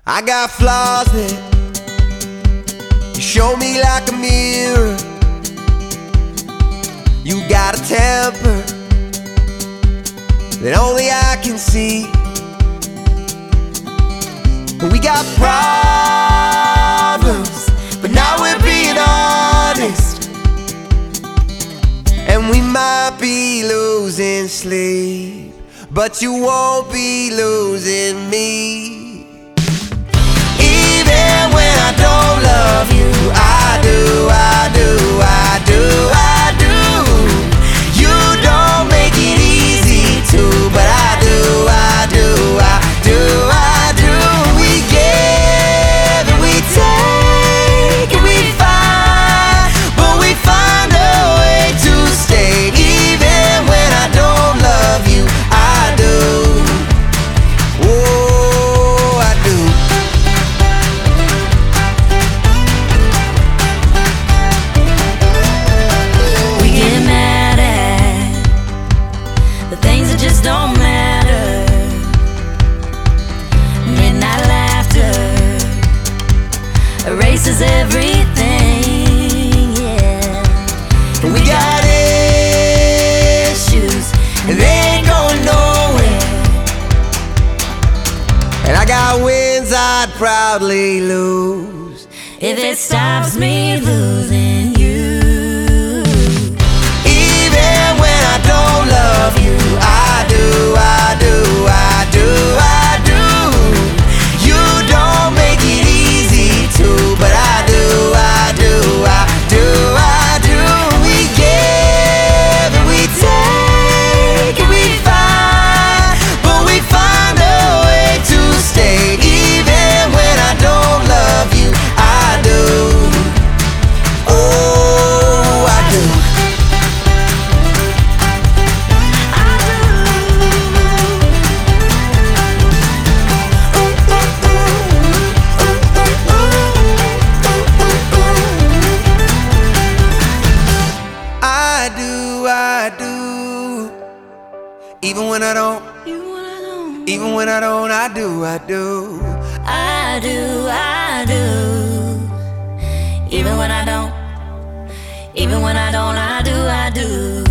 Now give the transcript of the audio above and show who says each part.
Speaker 1: I got flaws that you show me like a mirror. You got a temper that only I can see. We got problems, but now we're being honest. And we might be losing sleep, but you won't be losing me. Even when I don't love you, I do, I do, I do, I do. You don't make it easy to, but I do, I do, I do, I do. We give and we take and we fight, but we find a way to stay. Even when I don't love you, I do. Oh, I do.
Speaker 2: We get mad at the things that just don't matter. Midnight laughter erases everything, yeah.
Speaker 1: And we got issues, and they ain't going nowhere. And I got wins I'd proudly lose
Speaker 2: If it stops me losing you.
Speaker 1: even when I don't love you. I do, I do, I do, I do. You don't make it easy to, but I do, I do, I do, I do. We give and we take and we fight, but we find a way to stay. Even when I don't love you, I do. Oh, I do. I do, I do. Even when I don't, even when I don't, I do, I do.
Speaker 2: I do, I do. Even when I don't, even when I don't, I do, I do.